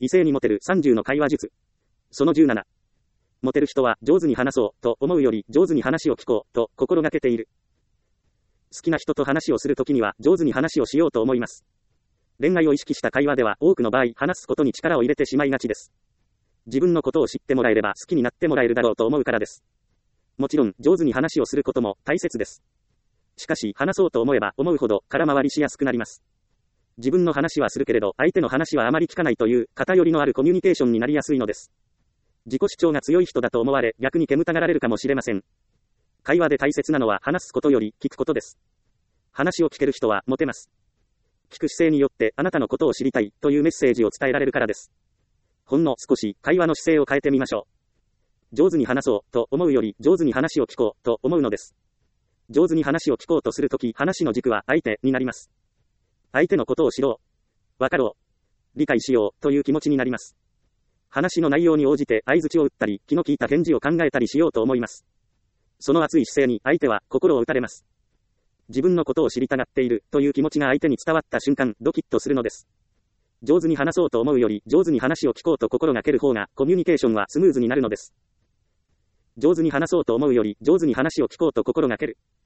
異性にモテる30の会話術。その17。モテる人は上手に話そうと思うより上手に話を聞こうと心がけている。好きな人と話をするときには上手に話をしようと思います。恋愛を意識した会話では多くの場合話すことに力を入れてしまいがちです。自分のことを知ってもらえれば好きになってもらえるだろうと思うからです。もちろん上手に話をすることも大切です。しかし話そうと思えば思うほど空回りしやすくなります。自分の話はするけれど相手の話はあまり聞かないという偏りのあるコミュニケーションになりやすいのです。自己主張が強い人だと思われ逆に煙たがられるかもしれません。会話で大切なのは話すことより聞くことです。話を聞ける人はモテます。聞く姿勢によってあなたのことを知りたいというメッセージを伝えられるからです。ほんの少し会話の姿勢を変えてみましょう。上手に話そうと思うより上手に話を聞こうと思うのです。上手に話を聞こうとするとき話の軸は相手になります。相手のことを知ろう、わかろう、理解しようという気持ちになります。話の内容に応じて相槌を打ったり気の利いた返事を考えたりしようと思います。その熱い姿勢に相手は心を打たれます。自分のことを知りたがっているという気持ちが相手に伝わった瞬間ドキッとするのです。上手に話そうと思うより上手に話を聞こうと心がける方がコミュニケーションはスムーズになるのです。上手に話そうと思うより上手に話を聞こうと心がける。